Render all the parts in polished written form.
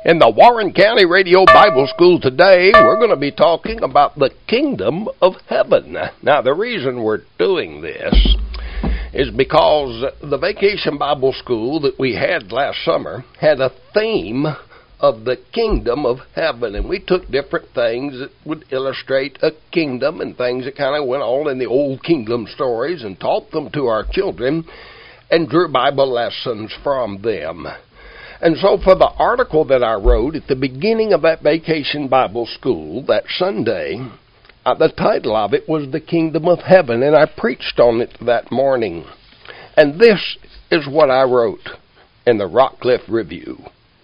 In the Warren County Radio Bible School today, we're going to be talking about the kingdom of heaven. Now, the reason we're doing this is because the Vacation Bible School that we had last summer had a theme of the kingdom of heaven, and we took different things that would illustrate a kingdom and things that kind of went on in the old kingdom stories and taught them to our children and drew Bible lessons from them. And so for the article that I wrote at the beginning of that Vacation Bible School that Sunday, the title of it was The Kingdom of Heaven, and I preached on it that morning. And this is what I wrote in the Rockcliffe Review.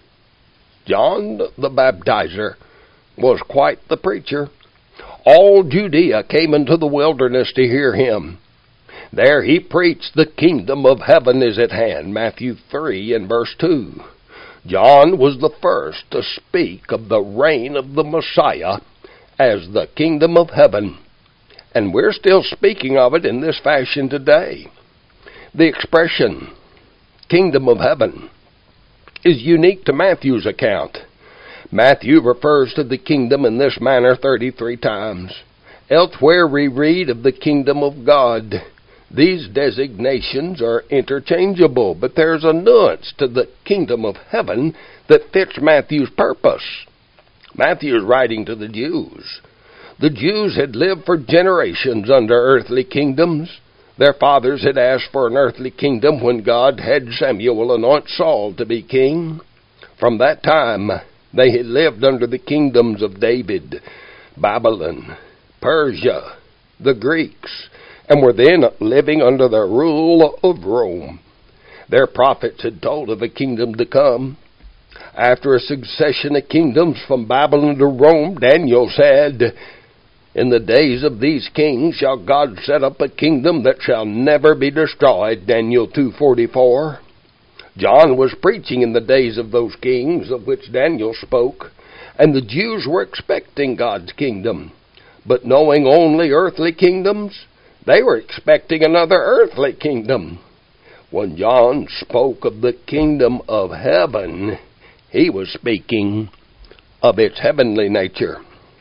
John the Baptizer was quite the preacher. All Judea came into the wilderness to hear him. There he preached, the kingdom of heaven is at hand, Matthew 3 and verse 2. John was the first to speak of the reign of the Messiah as the kingdom of heaven, and we're still speaking of it in this fashion today. The expression, kingdom of heaven, is unique to Matthew's account. Matthew refers to the kingdom in this manner 33 times. Elsewhere we read of the kingdom of God. These designations are interchangeable, but there's a nuance to the kingdom of heaven that fits Matthew's purpose. Matthew is writing to the Jews. The Jews had lived for generations under earthly kingdoms. Their fathers had asked for an earthly kingdom when God had Samuel anoint Saul to be king. From that time, they had lived under the kingdoms of David, Babylon, Persia, the Greeks, and were then living under the rule of Rome. Their prophets had told of a kingdom to come. After a succession of kingdoms from Babylon to Rome, Daniel said, "In the days of these kings shall God set up a kingdom that shall never be destroyed," Daniel 2:44. John was preaching in the days of those kings of which Daniel spoke, and the Jews were expecting God's kingdom. But knowing only earthly kingdoms, they were expecting another earthly kingdom. When John spoke of the kingdom of heaven, he was speaking of its heavenly nature.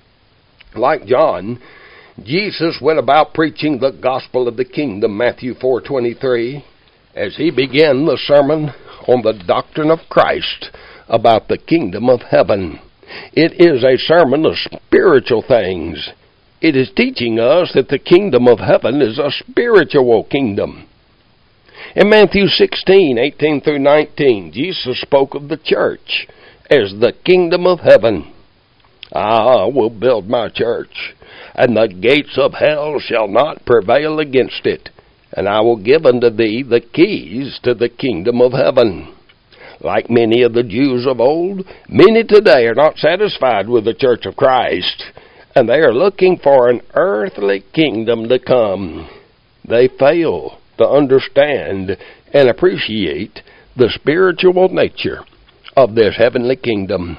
Like John, Jesus went about preaching the gospel of the kingdom, Matthew 4:23, as he began the sermon on the doctrine of Christ about the kingdom of heaven. It is a sermon of spiritual things. It is teaching us that the kingdom of heaven is a spiritual kingdom. In Matthew 16:18 through 19, Jesus spoke of the church as the kingdom of heaven. "I will build my church, and the gates of hell shall not prevail against it, and I will give unto thee the keys to the kingdom of heaven." Like many of the Jews of old, many today are not satisfied with the church of Christ, and they are looking for an earthly kingdom to come. They fail to understand and appreciate the spiritual nature of this heavenly kingdom.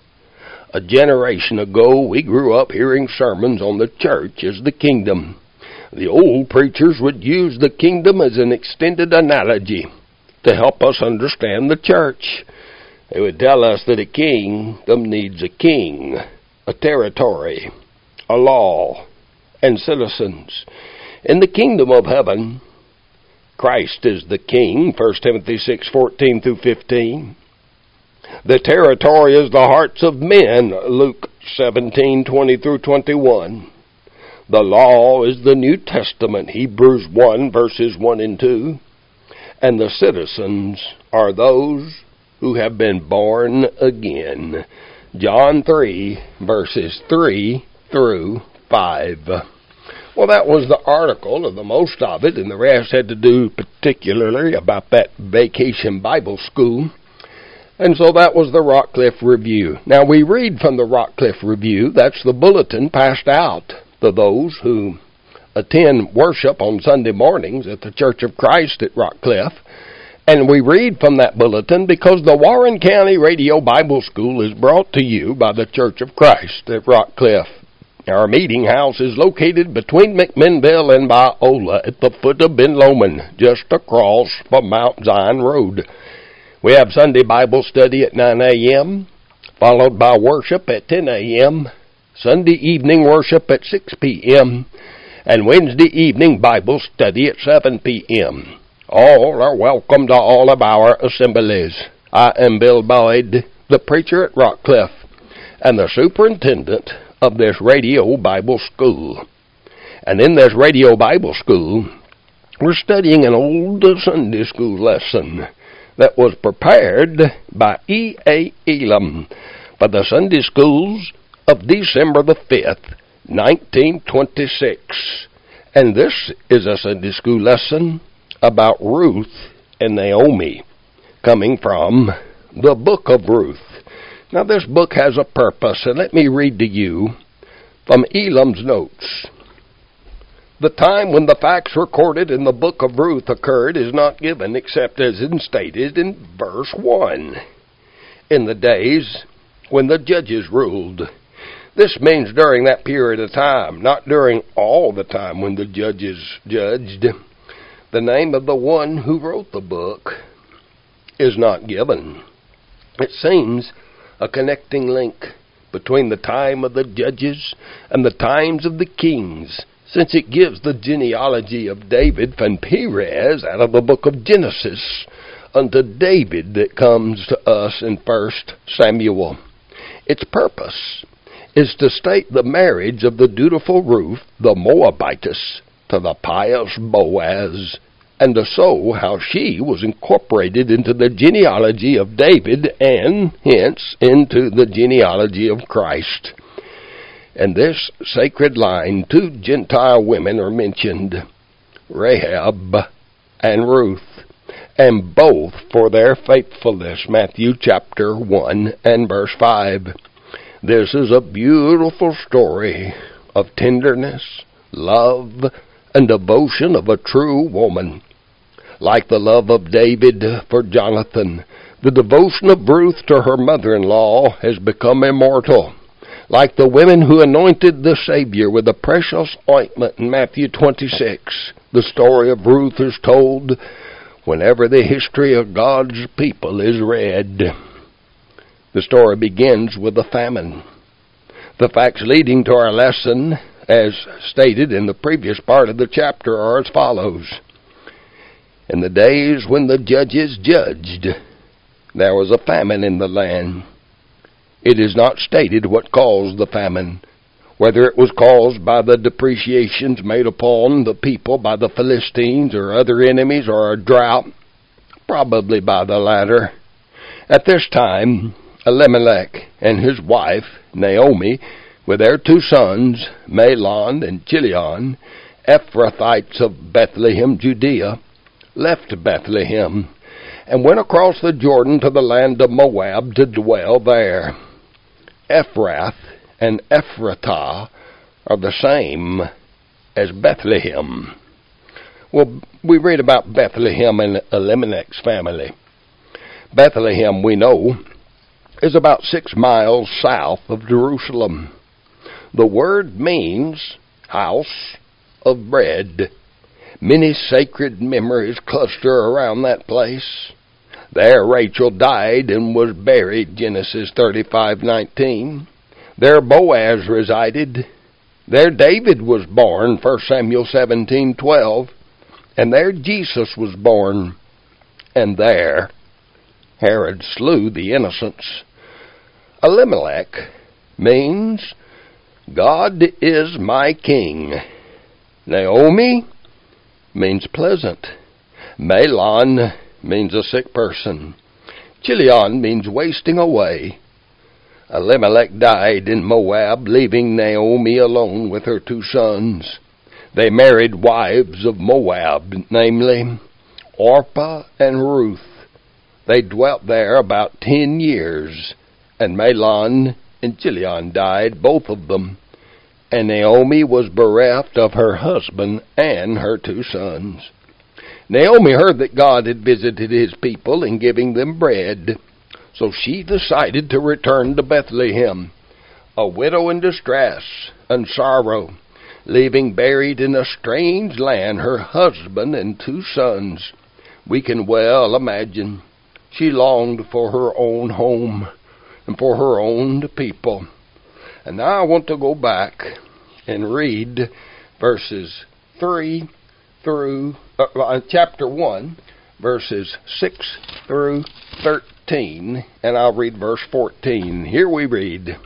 A generation ago, we grew up hearing sermons on the church as the kingdom. The old preachers would use the kingdom as an extended analogy to help us understand the church. They would tell us that a kingdom needs a king, a territory, a law, and citizens. In the kingdom of heaven, Christ is the king, 1 Timothy 6:14 through 15. The territory is the hearts of men, Luke 17:20 through 21. The law is the New Testament, Hebrews 1 verses 1 and 2. And the citizens are those who have been born again, John 3 verses 3 through 5. Well, that was the article, or the most of it, and the rest had to do particularly about that Vacation Bible School. And so that was the Rockcliffe Review. Now, we read from the Rockcliffe Review. That's the bulletin passed out to those who attend worship on Sunday mornings at the Church of Christ at Rockcliffe. And we read from that bulletin because the Warren County Radio Bible School is brought to you by the Church of Christ at Rockcliffe. Our meeting house is located between McMinnville and Biola at the foot of Ben Lomond, just across from Mount Zion Road. We have Sunday Bible study at 9 a.m., followed by worship at 10 a.m., Sunday evening worship at 6 p.m., and Wednesday evening Bible study at 7 p.m. All are welcome to all of our assemblies. I am Bill Boyd, the preacher at Rockcliffe, and the superintendent of this radio Bible school. And in this radio Bible school, we're studying an old Sunday school lesson that was prepared by E.A. Elam for the Sunday schools of December the 5th, 1926. And this is a Sunday school lesson about Ruth and Naomi, coming from the book of Ruth. Now this book has a purpose, and let me read to you from Elam's notes. The time when the facts recorded in the book of Ruth occurred is not given except as stated in verse 1. In the days when the judges ruled. This means during that period of time, not during all the time when the judges judged. The name of the one who wrote the book is not given. It seems a connecting link between the time of the judges and the times of the kings, since it gives the genealogy of David from Perez out of the book of Genesis unto David that comes to us in 1 Samuel. Its purpose is to state the marriage of the dutiful Ruth, the Moabitess, to the pious Boaz, and to show how she was incorporated into the genealogy of David and, hence, into the genealogy of Christ. In this sacred line, two Gentile women are mentioned, Rahab and Ruth, and both for their faithfulness, Matthew chapter 1 and verse 5. This is a beautiful story of tenderness, love, and devotion of a true woman. Like the love of David for Jonathan, the devotion of Ruth to her mother-in-law has become immortal. Like the women who anointed the Savior with a precious ointment in Matthew 26, the story of Ruth is told whenever the history of God's people is read. The story begins with a famine. The facts leading to our lesson, as stated in the previous part of the chapter, are as follows. In the days when the judges judged, there was a famine in the land. It is not stated what caused the famine, whether it was caused by the depreciations made upon the people by the Philistines or other enemies, or a drought, probably by the latter. At this time, Elimelech and his wife, Naomi, with their two sons, Mahlon and Chilion, Ephrathites of Bethlehem, Judea, left Bethlehem and went across the Jordan to the land of Moab to dwell there. Ephrath and Ephratah are the same as Bethlehem. Well, we read about Bethlehem and Elimelech's family. Bethlehem, we know, is about 6 miles south of Jerusalem. The word means house of bread. Many sacred memories cluster around that place. There Rachel died and was buried, Genesis 35:19. There Boaz resided. There David was born, 1 Samuel 17:12. And there Jesus was born. And there Herod slew the innocents. Elimelech means God is my king. Naomi means pleasant. Mahlon means a sick person. Chilion means wasting away. Elimelech died in Moab, leaving Naomi alone with her two sons. They married wives of Moab, namely Orpah and Ruth. They dwelt there about 10 years, and Mahlon and Chilion died, both of them. And Naomi was bereft of her husband and her two sons. Naomi heard that God had visited his people in giving them bread, so she decided to return to Bethlehem, a widow in distress and sorrow, leaving buried in a strange land her husband and two sons. We can well imagine she longed for her own home, and for her own people. And now I want to go back and read verses 3 through, chapter 1, verses 6 through 13, and I'll read verse 14. Here we read,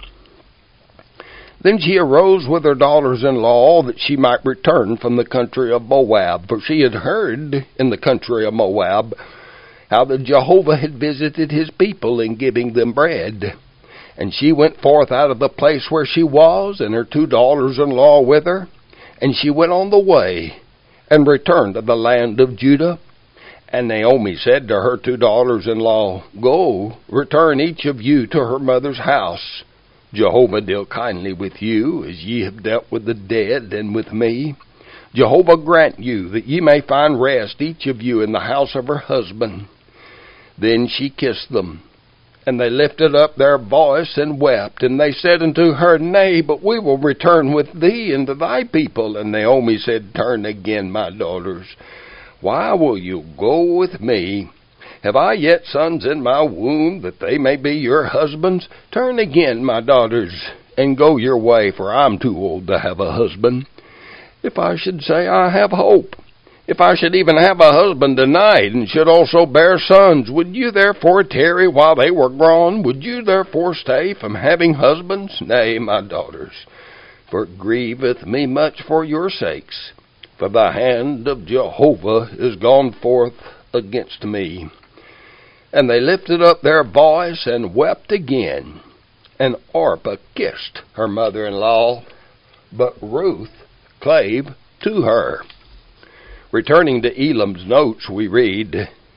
Then she arose with her daughters-in-law that she might return from the country of Moab, for she had heard in the country of Moab how that Jehovah had visited his people in giving them bread. And she went forth out of the place where she was, and her 2 daughters-in-law with her, and she went on the way, and returned to the land of Judah. And Naomi said to her 2 daughters-in-law, Go, return each of you to her mother's house. Jehovah deal kindly with you, as ye have dealt with the dead and with me. Jehovah grant you that ye may find rest, each of you, in the house of her husband. Then she kissed them, and they lifted up their voice and wept. And they said unto her, Nay, but we will return with thee into thy people. And Naomi said, Turn again, my daughters. Why will you go with me? Have I yet sons in my womb, that they may be your husbands? Turn again, my daughters, and go your way, for I'm too old to have a husband. If I should say I have hope, if I should even have a husband tonight, and should also bear sons, would you therefore tarry while they were grown? Would you therefore stay from having husbands? Nay, my daughters, for it grieveth me much for your sakes, for the hand of Jehovah is gone forth against me. And they lifted up their voice and wept again. And Orpah kissed her mother-in-law, but Ruth clave to her. Returning to Elam's notes, we read,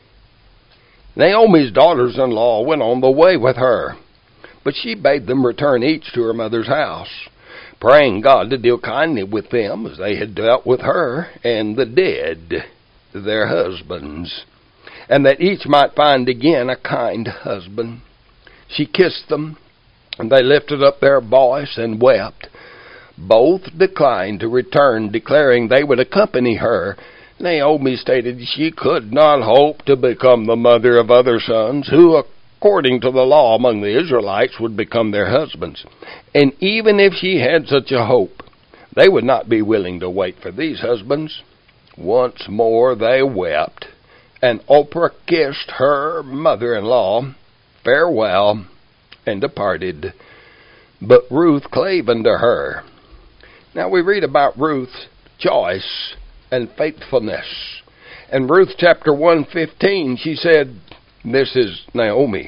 Naomi's daughters-in-law went on the way with her, but she bade them return each to her mother's house, praying God to deal kindly with them as they had dealt with her and the dead, their husbands, and that each might find again a kind husband. She kissed them, and they lifted up their voice and wept. Both declined to return, declaring they would accompany her. Naomi stated she could not hope to become the mother of other sons, who, according to the law among the Israelites, would become their husbands. And even if she had such a hope, they would not be willing to wait for these husbands. Once more they wept, and Orpah kissed her mother-in-law farewell, and departed. But Ruth clave unto her. Now we read about Ruth's choice and faithfulness. In Ruth chapter 1:15, she said, this is Naomi,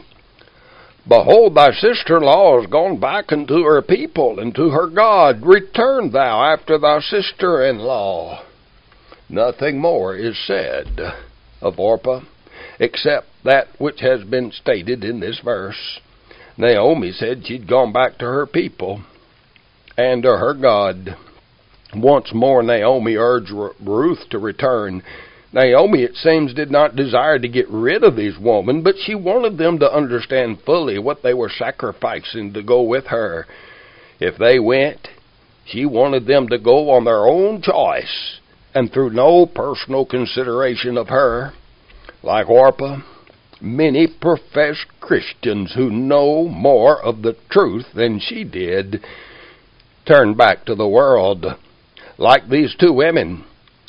Behold, thy sister-in-law is gone back unto her people and to her God. Return thou after thy sister-in-law. Nothing more is said of Orpah, except that which has been stated in this verse. Naomi said she'd gone back to her people and to her God. Once more Naomi urged Ruth to return. Naomi, it seems, did not desire to get rid of these women, but she wanted them to understand fully what they were sacrificing to go with her. If they went, she wanted them to go on their own choice, and through no personal consideration of her. Like Orpah, many professed Christians who know more of the truth than she did turn back to the world. Like these 2 women,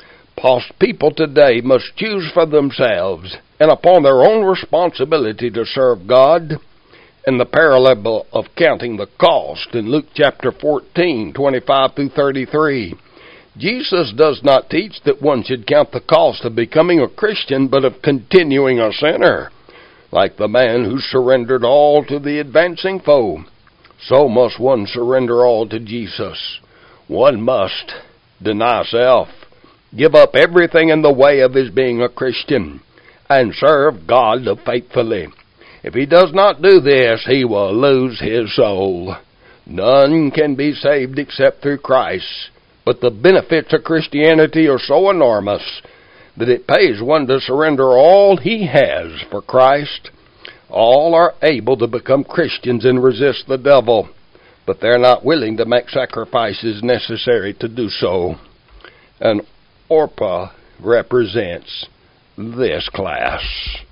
people today must choose for themselves and upon their own responsibility to serve God. In the parable of counting the cost in Luke chapter 14, 25 through 33, Jesus does not teach that one should count the cost of becoming a Christian, but of continuing a sinner. Like the man who surrendered all to the advancing foe, so must one surrender all to Jesus. One must deny self, give up everything in the way of his being a Christian, and serve God faithfully. If he does not do this, he will lose his soul. None can be saved except through Christ, but the benefits of Christianity are so enormous that it pays one to surrender all he has for Christ. All are able to become Christians and resist the devil, but they're not willing to make sacrifices necessary to do so. And Orpah represents this class.